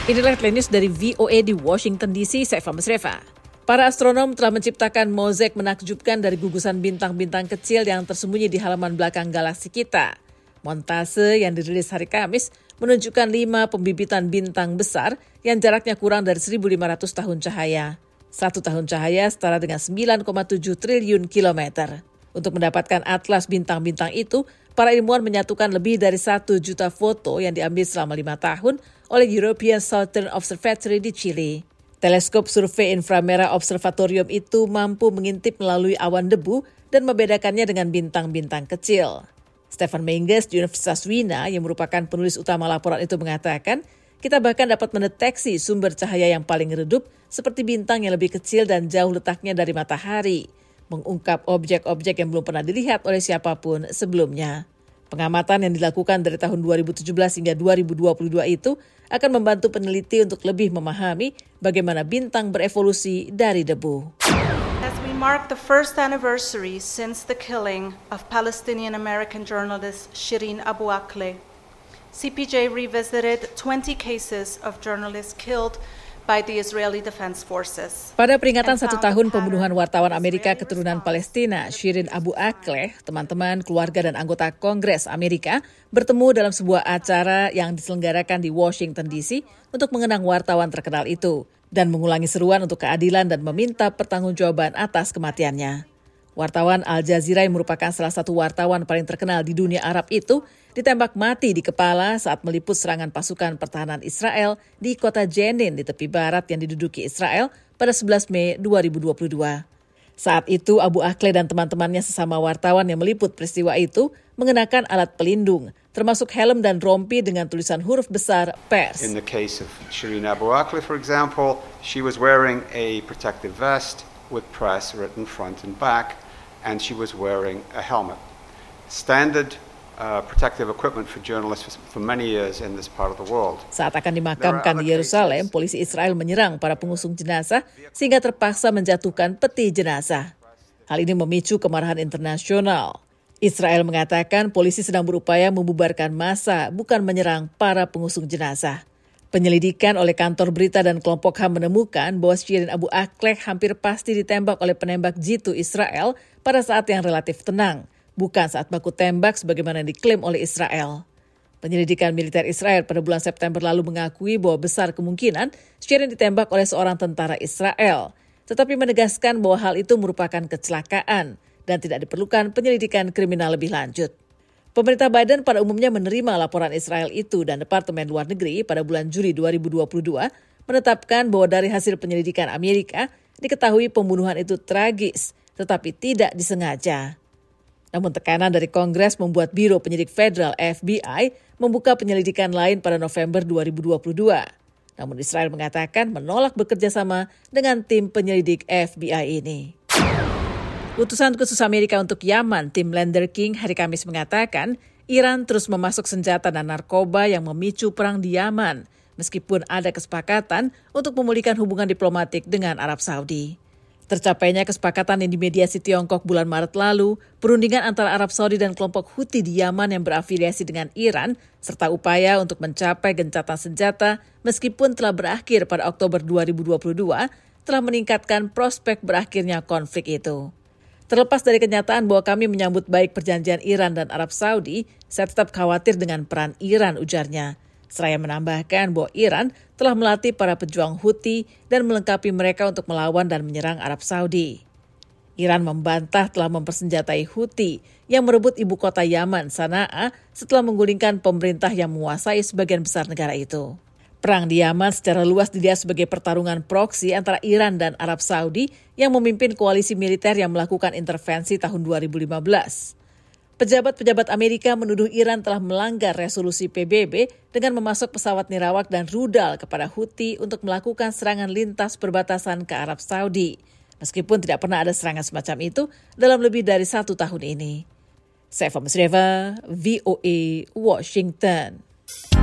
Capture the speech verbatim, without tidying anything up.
Inilah headline news dari V O A di Washington D C, saya Fama Sreva. Para astronom telah menciptakan mozaik menakjubkan dari gugusan bintang-bintang kecil yang tersembunyi di halaman belakang galaksi kita. Montase yang dirilis hari Kamis menunjukkan lima pembibitan bintang besar yang jaraknya kurang dari seribu lima ratus tahun cahaya. Satu tahun cahaya setara dengan sembilan koma tujuh triliun kilometer. Untuk mendapatkan atlas bintang-bintang itu, para ilmuwan menyatukan lebih dari satu juta foto yang diambil selama lima tahun oleh European Southern Observatory di Chile. Teleskop survei inframerah observatorium itu mampu mengintip melalui awan debu dan membedakannya dengan bintang-bintang kecil. Stefan Menges di Universitas Wina yang merupakan penulis utama laporan itu mengatakan, kita bahkan dapat mendeteksi sumber cahaya yang paling redup seperti bintang yang lebih kecil dan jauh letaknya dari matahari, mengungkap objek-objek yang belum pernah dilihat oleh siapapun sebelumnya. Pengamatan yang dilakukan dari tahun dua ribu tujuh belas hingga dua ribu dua puluh dua itu akan membantu peneliti untuk lebih memahami bagaimana bintang berevolusi dari debu. As we mark the first anniversary since the killing of Palestinian-American journalist Shireen Abu Akleh, C P J revisited twenty cases of journalists killed by the Israeli Defense Forces. Pada peringatan satu tahun pembunuhan wartawan Amerika keturunan Palestina, Shireen Abu Akleh, teman-teman, keluarga dan anggota Kongres Amerika bertemu dalam sebuah acara yang diselenggarakan di Washington D C untuk mengenang wartawan terkenal itu dan mengulangi seruan untuk keadilan dan meminta pertanggungjawaban atas kematiannya. Wartawan Al Jazeera yang merupakan salah satu wartawan paling terkenal di dunia Arab itu ditembak mati di kepala saat meliput serangan pasukan pertahanan Israel di kota Jenin di tepi barat yang diduduki Israel pada sebelas Mei dua ribu dua puluh dua. Saat itu Abu Akleh dan teman-temannya sesama wartawan yang meliput peristiwa itu mengenakan alat pelindung, termasuk helm dan rompi dengan tulisan huruf besar pers. In the case of Shireen Abu Akleh, for example, she was wearing a protective vest with press written front and back, and she was wearing a helmet. Standard uh, protective equipment for journalists for many years in this part of the world. Saat akan dimakamkan di Yerusalem, polisi Israel menyerang para pengusung jenazah sehingga terpaksa menjatuhkan peti jenazah. Hal ini memicu kemarahan internasional. Israel mengatakan polisi sedang berupaya membubarkan massa, bukan menyerang para pengusung jenazah. Penyelidikan oleh kantor berita dan kelompok H A M menemukan bahwa Shireen Abu Akleh hampir pasti ditembak oleh penembak jitu Israel pada saat yang relatif tenang, bukan saat baku tembak sebagaimana diklaim oleh Israel. Penyelidikan militer Israel pada bulan September lalu mengakui bahwa besar kemungkinan Shireen ditembak oleh seorang tentara Israel, tetapi menegaskan bahwa hal itu merupakan kecelakaan dan tidak diperlukan penyelidikan kriminal lebih lanjut. Pemerintah Biden pada umumnya menerima laporan Israel itu dan Departemen Luar Negeri pada bulan Juli dua ribu dua puluh dua menetapkan bahwa dari hasil penyelidikan Amerika diketahui pembunuhan itu tragis tetapi tidak disengaja. Namun tekanan dari Kongres membuat Biro Penyidik Federal F B I membuka penyelidikan lain pada November dua ribu dua puluh dua. Namun Israel mengatakan menolak bekerja sama dengan tim penyelidik F B I ini. Utusan khusus Amerika untuk Yaman, Tim Lander King, hari Kamis mengatakan Iran terus memasuk senjata dan narkoba yang memicu perang di Yaman, meskipun ada kesepakatan untuk memulihkan hubungan diplomatik dengan Arab Saudi. Tercapainya kesepakatan yang dimediasi Tiongkok bulan Maret lalu, perundingan antara Arab Saudi dan kelompok Houthi di Yaman yang berafiliasi dengan Iran, serta upaya untuk mencapai gencatan senjata meskipun telah berakhir pada Oktober dua ribu dua puluh dua, telah meningkatkan prospek berakhirnya konflik itu. Terlepas dari kenyataan bahwa kami menyambut baik perjanjian Iran dan Arab Saudi, saya tetap khawatir dengan peran Iran, ujarnya. Seraya menambahkan bahwa Iran telah melatih para pejuang Houthi dan melengkapi mereka untuk melawan dan menyerang Arab Saudi. Iran membantah telah mempersenjatai Houthi yang merebut ibu kota Yaman, Sana'a, setelah menggulingkan pemerintah yang menguasai sebagian besar negara itu. Perang di Yaman secara luas dilihat sebagai pertarungan proksi antara Iran dan Arab Saudi yang memimpin koalisi militer yang melakukan intervensi tahun dua ribu lima belas. Pejabat-pejabat Amerika menuduh Iran telah melanggar resolusi P B B dengan memasok pesawat nirawak dan rudal kepada Houthi untuk melakukan serangan lintas perbatasan ke Arab Saudi, meskipun tidak pernah ada serangan semacam itu dalam lebih dari satu tahun ini. Saya Fama Sreva, V O A, Washington.